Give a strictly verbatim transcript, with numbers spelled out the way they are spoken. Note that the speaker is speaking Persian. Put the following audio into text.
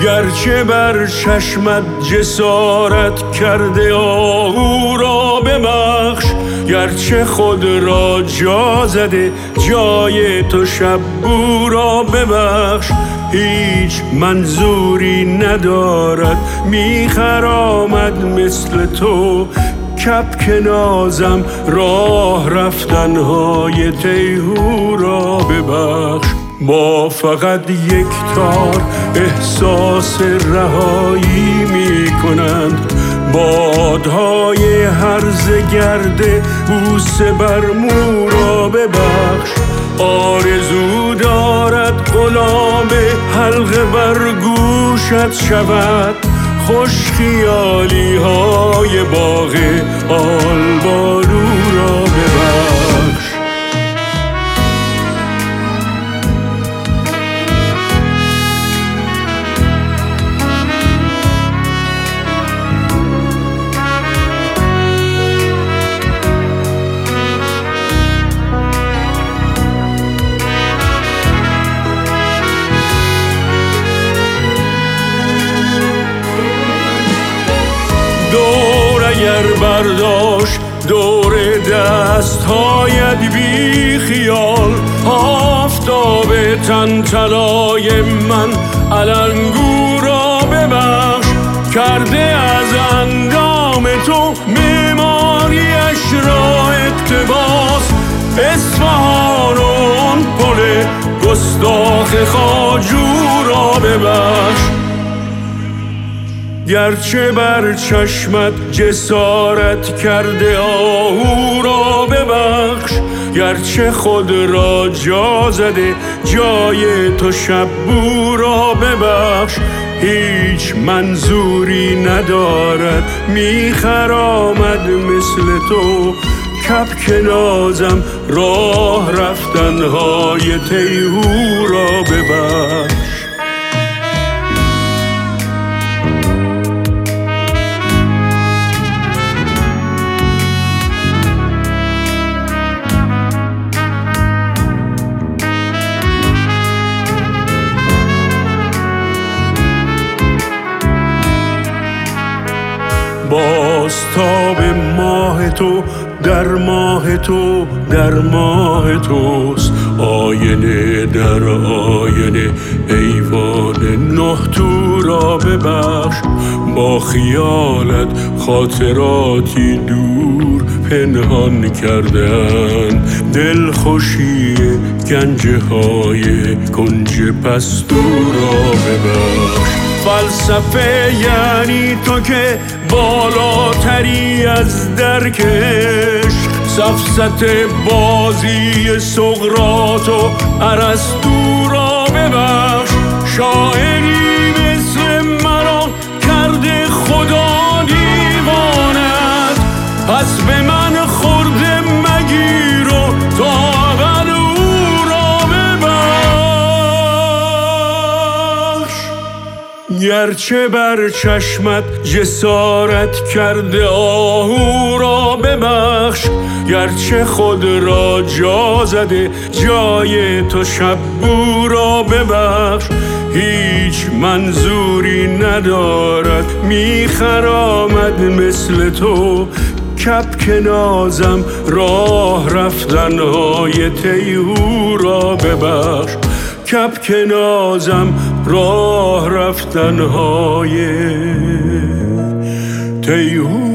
گرچه بر چشمت جسارت کرده آهو را ببخش، گرچه خود را جا زده جای تو شبو را ببخش. هیچ منظوری ندارد میخرامد مثل تو، کبک نازم راه رفتنهای تیهو را ببخش. با فقط یک تار احساس رهایی می کنند بادهای هرزه گرده بوسه بر مو را ببخش. آرزو دارد غلام حلقه بر گوشت شود، خوش خیالی های باغ آلبالو را ببخش. دور اگر برداشت دور دستهایت بی خیال، آفتاب تن طلای من علنگو را ببخش. کرده از اندام تو معماریش را اقتباس، اصفهان و آن پل گستاخ خواجو را ببخش. گرچه بر چشمت جسارت کرده آهو را ببخش، گرچه خود را جا زده جای تو شبو را ببخش. هیچ منظوری ندارد میخرامد مثل تو، کبک نازم راه رفتنهای تیهو را ببخش. بازتاب ماه تو در ماه تو در ماه توست، آینه در آینه ایوان نه تو را ببخش. با خیالت خاطراتی دور پنهان کردن، دلخوشی گنجه های کنج پستو را ببخش. فلسفه یعنی تو که بالاتری از درک عشق، سفسط بازی سقراط و ارسطو را ببخش. شاعری مثل مرا کرده خدا دیوانت، پس به من خورده مگیر و تا اول او را ببخش. گرچه بر چشمت جسارت کرده آهو را ببخش، گرچه خود را جا زده جای تو شبو را ببخش. هیچ منظوری ندارد میخرامد مثل تو، کبک نازم راه رفتنهای تیهو را ببخش. کبک نازم راه رفتنهای تیهو